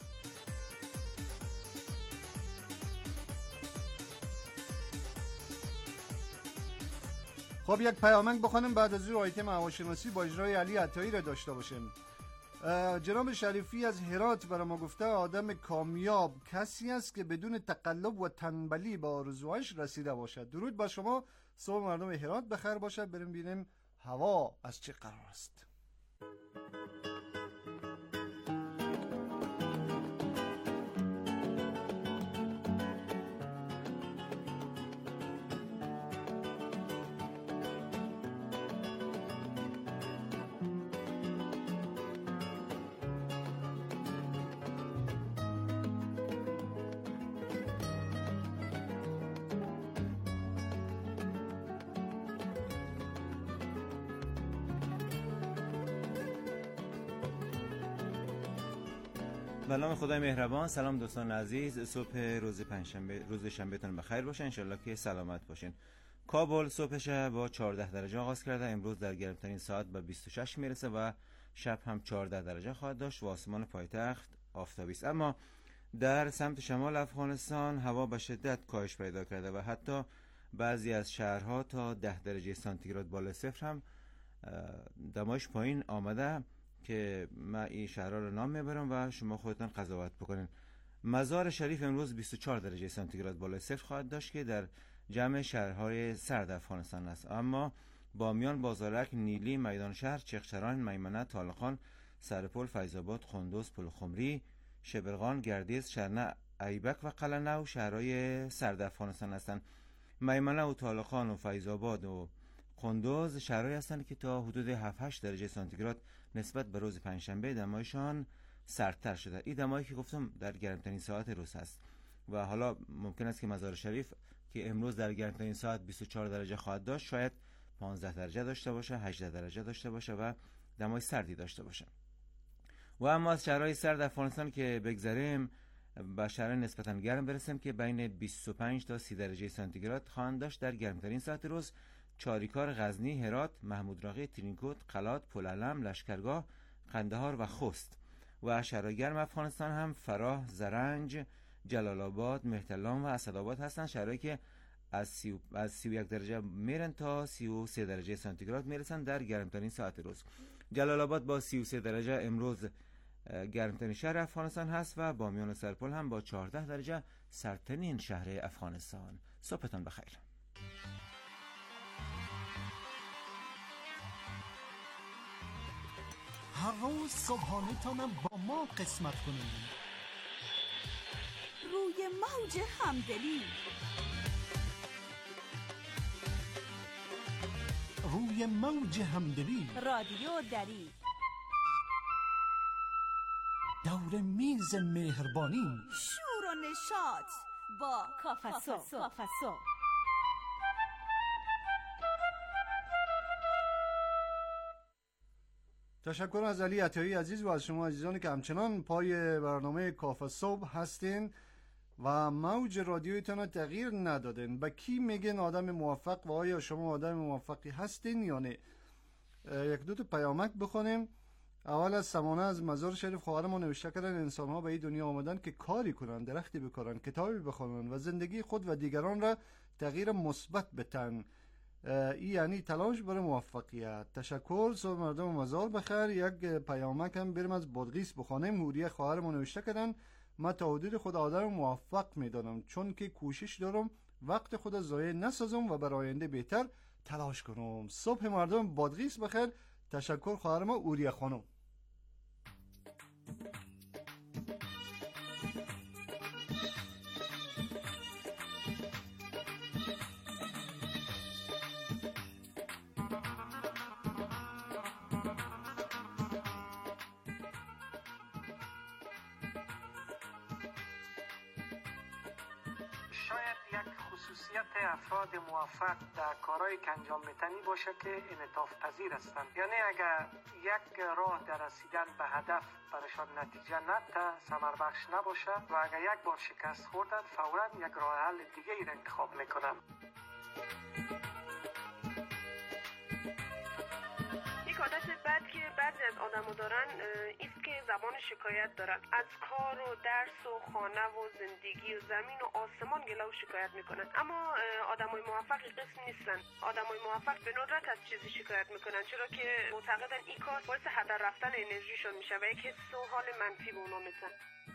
خب یک پیامک بخونیم بعد از این آیتم هواشناسی با اجرای علی عطایی را داشته باشیم. جناب شریفی از هرات برای ما گفته آدم کامیاب کسی است که بدون تقلب و تنبلی به آرزوهاش رسیده باشد. درود با شما. صبح مردم هرات بخیر باشد. بریم ببینیم هوا از چه قرار است. به نام خدای مهربان. سلام دوستان عزیز. صبح روز پنجشنبه، روز شنبهتون بخیر باشه. انشالله که سلامت باشین. کابل صبحش با 14 درجه آغاز کرده. امروز در گرمترین ساعت به 26 میرسه و شب هم 14 درجه خواهد داشت و آسمان پایتخت آفتابی است. اما در سمت شمال افغانستان هوا به شدت کاهش پیدا کرده و حتی بعضی از شهرها تا 10 درجه سانتیگراد بالای صفر هم دمایش پایین آمده که من این شهرها رو نام میبرم و شما خودتان قضاوت بکنین. مزار شریف امروز 24 درجه سانتیگراد بالای صفر خواهد داشت که در جمع شهرهای سرد افغانستان است. اما بامیان، بازارک، نیلی، میدان شهر، چغچران، میمنه، طالقان، سرپل، فیض‌آباد، قندوز، پلخمری، شبرغان، گردیز، شرنه، ایبک و قلعه شهرهای سرد افغانستان هستند. میمنه و طالقان و فیض‌آباد و قندوز شهرهایی هستند که تا حدود 7-8 درجه سانتیگراد نسبت به روز پنجشنبه دمایشان سردتر شده. این دمایی که گفتم در گرمترین ساعت روز هست و حالا ممکن است که مزار شریف که امروز در گرمترین ساعت 24 درجه خواهد داشت شاید 15 درجه داشته باشه، 18 درجه داشته باشه و دمای سردی داشته باشه. و اما از شهرهای سرد افغانستان که بگذریم با شهرهای نسبتاً گرم برسیم که بین 25 تا 30 درجه سانتیگراد خواهند داشت در گرمترین ساعت روز. چاریکار، غزنی، هرات، محمود راقی، ترینکوت، قلات، پلعلم، لشکرگاه، قندهار و خوست. و شهرهای گرم افغانستان هم فراه، زرنج، جلال آباد، مهترلام و اسدآباد هستند، شهرهایی که از 31 درجه میرن تا 33 درجه سانتیگراد میرسن در گرمترین ساعت روز. جلال آباد با 33 درجه امروز گرمترین شهر افغانستان هست و بامیان و سرپل هم با 14 درجه سردترین شهر افغانستان. صبحتان بخیر. هر روز صبحانه تانم با ما قسمت کنیم. روی موج همدلی، روی موج همدلی، رادیو دری، دور میز مهربانی، شور و نشاط با کافسو. تشکر از علی عطایی عزیز و از شما عزیزانی که همچنان پای برنامه کافه صبح هستین و موج رادیویتون رو تغییر ندادین. به کی میگین آدم موفق و آیا شما آدم موفقی هستین یا نه؟ یک دو تا پیامک بخونیم. اول از سمانه از مزار شریف خواهر ما نوشته کردن انسان ها به این دنیا آمدن که کاری کنن، درختی بکارن، کتابی بخونن و زندگی خود و دیگران را تغییر مثبت بتن. این یعنی تلاش برای موفقیت. تشکر. صبح مردم مزار بخیر. یک پیامک هم بریم از بادغیس بخونیم. هوریه خواهر ما نوشته کردن من تا حدود خود آدم موفق میدانم چون که کوشش دارم وقت خود ضایع نسازم و برای آینده بهتر تلاش کنم. صبح مردم بادغیس بخیر. تشکر خواهر ما هوریه خانم. افراد موفق در کارهای که انجام میتنی باشه که انعطاف پذیر هستند. یعنی اگر یک راه در رسیدن به هدف برشان نتیجه نده، ثمر بخش نباشه و اگر یک بار شکست خوردن فوراً یک راه حل دیگه ای را انتخاب میکنن. یک عادت بد که بعضی از آدمو دارن است که زبان شکایت دارن. از کار و درس و خانه و زندگی و زمین و آسمان گله و شکایت میکنن. اما آدمای موفق قسم نیستن. آدمای موفق به ندرت از چیزی شکایت میکنن چرا که معتقدن این کار باعث هدر رفتن انرژیشون میشه و یک حس و حال منفی به اونا میدن.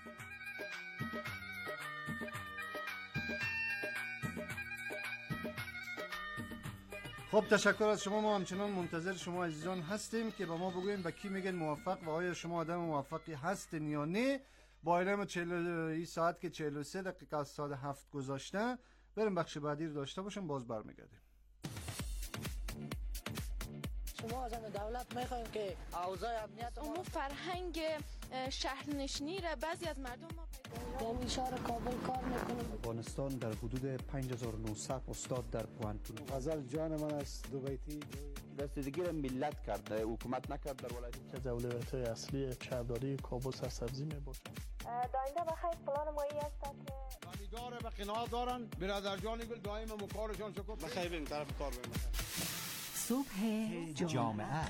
خب تشکر از شما. ما همچنان منتظر شما عزیزان هستیم که به ما بگوین به کی میگن موفق و آیا شما آدم موفقی هستین یا نه. با اعلام 40 ساعت که 43 دقیقه از ساعت 7 گذاشته. بریم بخش بعدی رو داشته باشیم باز برمیگردیم. شما از دولت میخوایم که اوضاع امنیت امور فرهنگ شهرنشینی را بعضی از مردم ما در شهر کابل کار میکنم. افغانستان در حدود 5900 استاد در پوهنتون. غزل جان من است دوبیتی رسیدگی را ملت کرده، حکومت نکرد در ولایت که اولویت اصلی شهرداری کابل سرسبزی میباشد. داینده بخیر پلان مایی است که خریدار به قناعت دارن. برادر جان گل دائم مکارشان شکر بخیر بریم طرف کار بریم. صبح جامعه.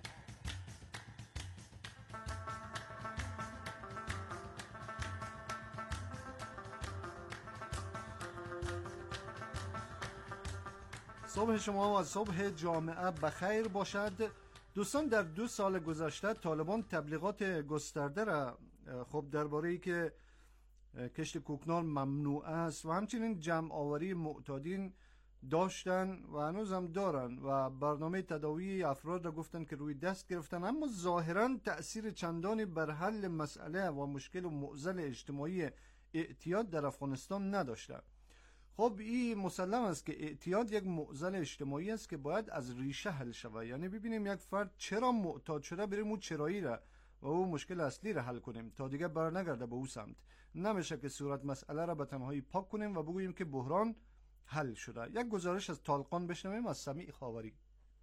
صبح شما و صبح جامعه بخیر باشد. دوستان در 2 سال گذشته طالبان تبلیغات گسترده را خب درباره ای که کشت کوکنار ممنوع است و همچنین جمع آوری معتادین داشتن و هنوز هم دارن و برنامه تداوی افراد را گفتن که روی دست گرفتن، اما ظاهرا تأثیر چندانی بر حل مسئله و مشکل و معضل اجتماعی اعتیاد در افغانستان نداشتن. خب این مسلم است که اعتیاد یک معضل اجتماعی است که باید از ریشه حل شود. یعنی ببینیم یک فرد چرا معتاد شده، بریم اون چرایی را و او مشکل اصلی را حل کنیم تا دیگه برنگرده به او سمت. نمیشه که صورت مسئله را به تنهایی پاک کنیم و بگوییم که بحران حل شده. یک گزارش از طالقان بشنویم از سمیع خاوری.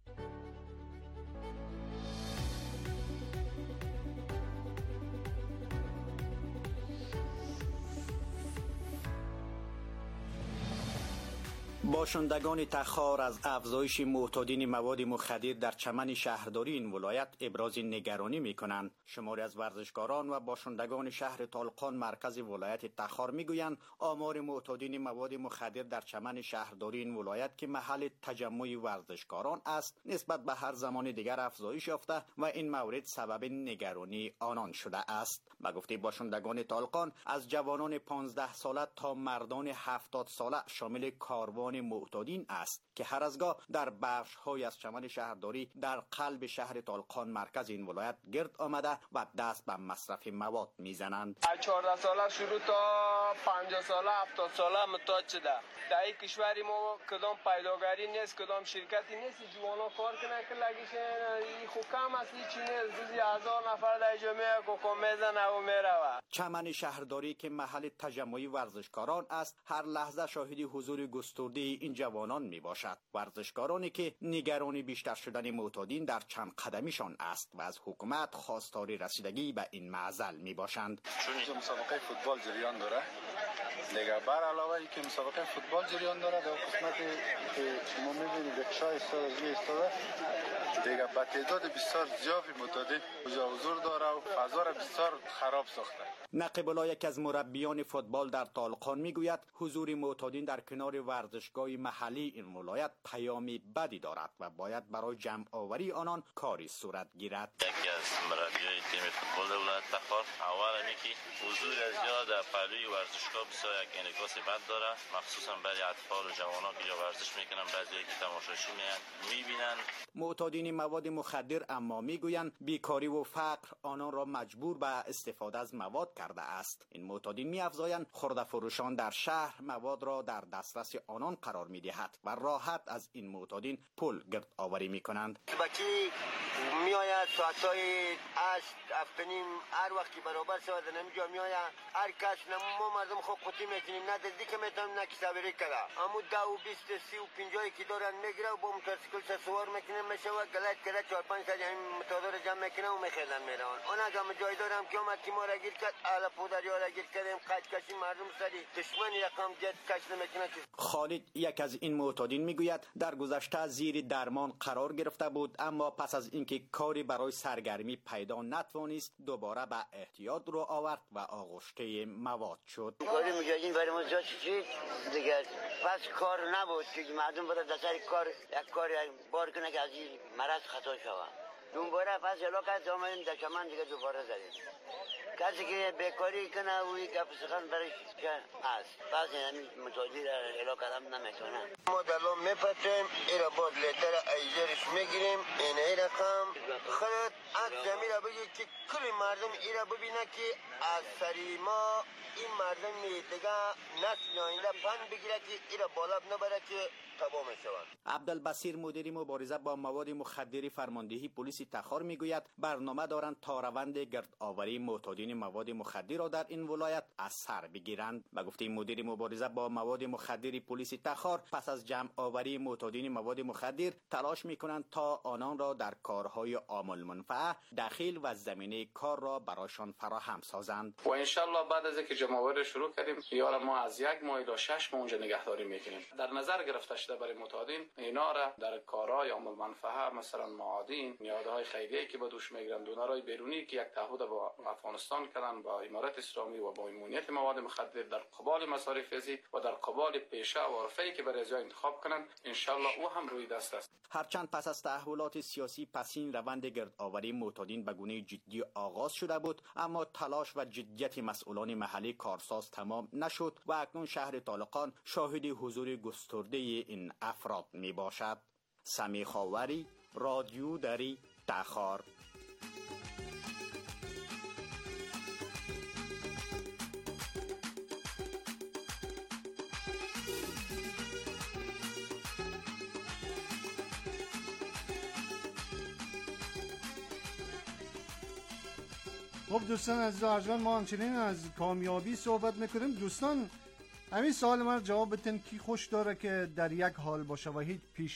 باشندگان تخار از افزایش معتادین مواد مخدر در چمن شهرداری این ولایت ابراز نگرانی می‌کنند. شماری از ورزشکاران و باشندگان شهر طالقان مرکز ولایت تخار می‌گویند آمار معتادین مواد مخدر در چمن شهرداری این ولایت که محل تجمع ورزشکاران است نسبت به هر زمان دیگر افزایش یافته و این مورد سبب نگرانی آنان شده است. به گفته باشندگان طالقان از جوانان 15 ساله تا مردان 70 ساله شامل کاروان معتادین است که هر از گاه در بخش‌های از چمن شهرداری در قلب شهر طالقان مرکز این ولایت گرد آمده و دست به مصرف مواد میزنند. از 14 ساله شروع تا 50 ساله 70 ساله معتاد شده. در این کشوری ما کدام پیداگری نیست، کدام شرکتی نیست جوانا کار کنه که لگیشن این خو کم است چی نیست. روزی 1000 نفر در جمعه کوکو میزنه و میروه. چمن شهرداری که محل تجمع ورزشکاران است هر لحظه شاهد حضور گسترده این جوانان می باشد. ورزشکارانی که نگرانی بیشتر شدن معتادین در چند قدمیشان است و از حکومت خواستار رسیدگی به این معضل می باشند. چون مسابقه فوتبال جریان داره دیگه بر علاوه اینکه مسابقه فوتبال جریان داره در قسمتی که شما می‌بینید بخشای استاده دیگه با تعداد بسیار زیادی معتادین حضور داره و فضا را بسیار خراب ساخته. نقیب الله یک از مربیان فوتبال در طالقان میگوید حضور معتادین در کنار ورزشگاه محلی این ولایت پیامی بدی دارد و باید برای جمع آوری آنان کاری صورت گیرد. یکی از مربیای تیم فوتبال ولایت تخار اول اینکه حضور زیاد در پهلوی ورزشگاه بسیار یک انعکاس بد داره، مخصوصا برای اطفال و جوانان که ورزش میکنن بعضی که تماشاشی میبینن. معتادین مواد مخدر اما میگویند بیکاری و فقر آنان را مجبور به استفاده از مواد کرده است. این معتادین می‌افزایند خرده فروشان در شهر مواد را در دسترس آنان قرار می‌دهد و راحت از این معتادین پول گرد آوری می‌کنند. بچی میآید ساعت‌های 8 افتنیم هر وقتی برابر شود نمی‌جا میآید هر کس ما مردم خود قوطی می‌کنیم نه نزدیک میتونیم نه کسابری کرده اما 10 و 20 30 و 50 که دارن میگیره و با موتورسیکل سوار میکنه میشه و گلت کرده 4 5 سال این متادر جمع میکنه و میخیلن میرن اون هم جای دارم که اومد که ما را گیر کرد اهل پودر یا را گیر کردیم قد کشی مردم سری دشمن رقم جد کش نمیکنه. خالد یک از این معتادین میگوید در گذشته زیر درمان قرار گرفته بود اما پس از اینکه کاری برای سرگرمی پیدا نتوانست دوباره به احتیاط رو آورد و آغشته مواد شد. کاری مجاهدین برای ما زیاد شد دیگه پس کار نبود که مردم بده دسر کار یک کار بار کنه که از این مرض خطا شود. دوباره پس علاقه آمدیم در چمن دیگه دوباره زدیم. کسی که بیکاری کنه و یک افسخان برش هست پس همین متادی در علاقه هم نمیتونه. ما دلو میپتیم ایرا بود لیتر ایزرش میگیریم این رقم خود از زمین را بگید که کل مردم ایرا ببینه که از سری ما این مردم دیگه نسل آینده پن بگیره که ایرا بالا نبره که تباه میشوند. عبدالبصیر مدیر مبارزه با مواد مخدر فرماندهی پلیس تخار میگوید برنامه دارند تا روند گرد آوری معتادین مواد مخدر را در این ولایت از سر بگیرند. به گفته مدیر مبارزه با مواد مخدر پلیس تخار پس از جمع آوری معتادین مواد مخدر تلاش میکنند تا آنان را در کارهای عامل منفعه داخل و زمینه کار را برایشان فراهم سازند. و ان شاء الله بعد از اینکه جمع آوری شروع کردیم یارا ما از 1 ماه تا 6 ماه اونجا نگهداری میکنیم. در نظر گرفته شده برای معتادین اینا را در کارهای عامل منفعه مثلا معادن نیازهای خیریه که به دوش میگیرند دونرای بیرونی که یک تعهد با افغانستان کردن با امارات اسلامی و با امنیت مواد مخدر در قبال مصارف ازی و در قبال پیشه و عرفه‌ای که برای ازای انتخاب کنند ان شاء الله او هم روی دست است. هرچند پس از تحولات سیاسی پسین روند گردآوری معتادین به گونه جدی آغاز شده بود اما تلاش و جدیت مسئولان محلی کارساز تمام نشد و اکنون شهر طالقان شاهد حضور گسترده این افراد می باشد. سمی خاوری، رادیو دری، تخار. خب دوستان عزیز و ارجمند ما همچنین از کامیابی صحبت میکنیم. دوستان همین سوال من جواب بدین کی خوش داره که در یک حال باشه و هیچ پیش